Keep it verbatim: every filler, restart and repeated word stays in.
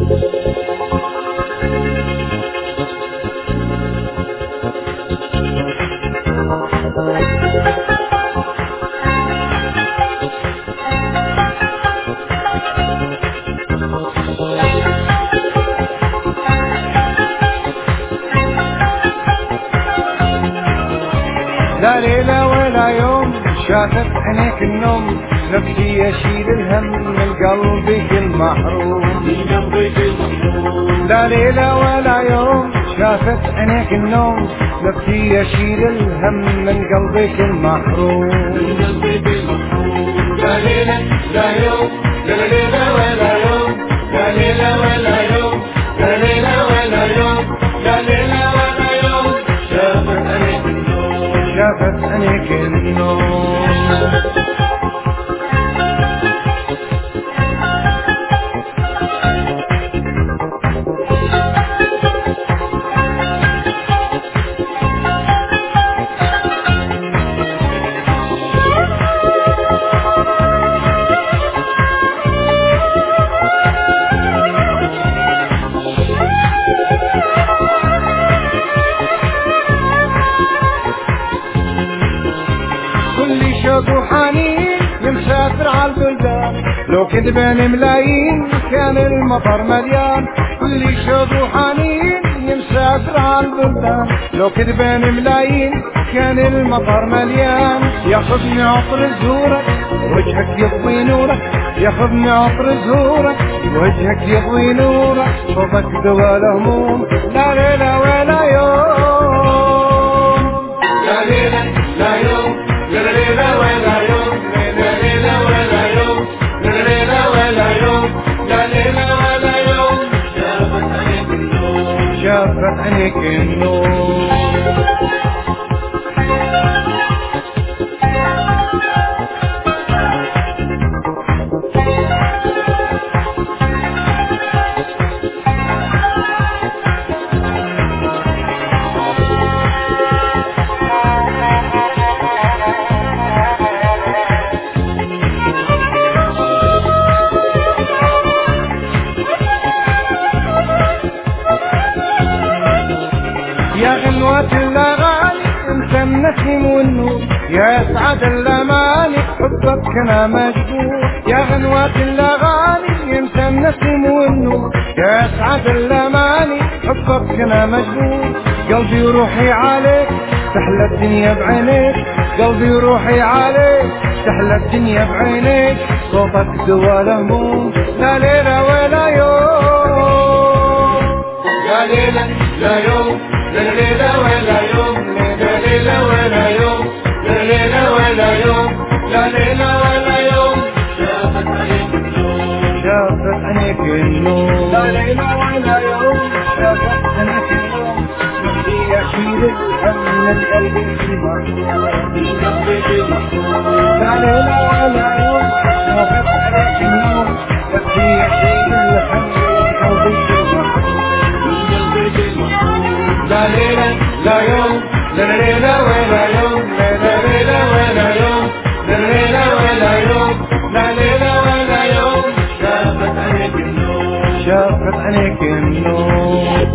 لا ليلة ولا يوم شافت عينيك النوم، نفسي اشيل الهم من قلبك المحروم، من قلبك المحروم. لا ليلة ولا يوم شافت عينيك النوم، نفسي اشيل الهم من قلبك المحروم، من قلبك المحروم. لا ليلة لا يوم، لا ليلة ولا يوم، لا ليلة ولا يوم، لا ليلة ولا يوم، لا ليلة ولا يوم شافت عينيك النوم، شافت عينيك النوم. كل شوق وحنين يمسافر عالبلدان، لو كذبان ملايين كان المطر مليان. كل شوق وحنين يمسافر عالبلدان، لو كذبان ملايين كان المطر مليان. ياخذني عطر زهورك وجهك يضوي نورك، ياخذني عطر زهورك وجهك يضوي نورك، صوتك دوا الهموم. لا ليلة ولا يوم، لا ليلة لا يوم، لا ليلة ولا يوم، لا ليلة ولا يوم، لا ليلة ولا يوم، لا ليلة ولا يوم شافت عينيك النوم، شافت عينيك النوم. يا غنوة الأغاني انت النسيم والنور، يا اسعد الاماني حبك انا مجبور. يا غنوة الأغاني انت النسيم والنور، يا اسعد الاماني حبك انا مجبور. قلبي وروحي عليك تحلى الدنيا بعينيك، قلبي وروحي عليك تحلى الدنيا بعينيك، صوتك دوا الهموم. لا ليلة ولا يوم، لا ليلة لا يوم، لا ليلة ولا يوم، لا ليلة ولا يوم، لا ليلة ولا يوم، لا ليلة ولا يوم شافت عينيك النوم، شافت عينيك النوم. لا ليلة ولا يوم شافت عينيك النوم، نفسي اشيل الهم من قلبك المحروم، من قلبك المحروم. لا ليلة ولا يوم شافت عينيك النوم، نفسي اشيل الهم من قلبك المحروم، من قلبك المحروم. لا ليلة لا يوم، لا ليلة ولا يوم، لا ليلة ولا يوم، لا ليلة ولا يوم، لا ليلة ولا يوم شافت عينيك النوم، شافت عينيك النوم.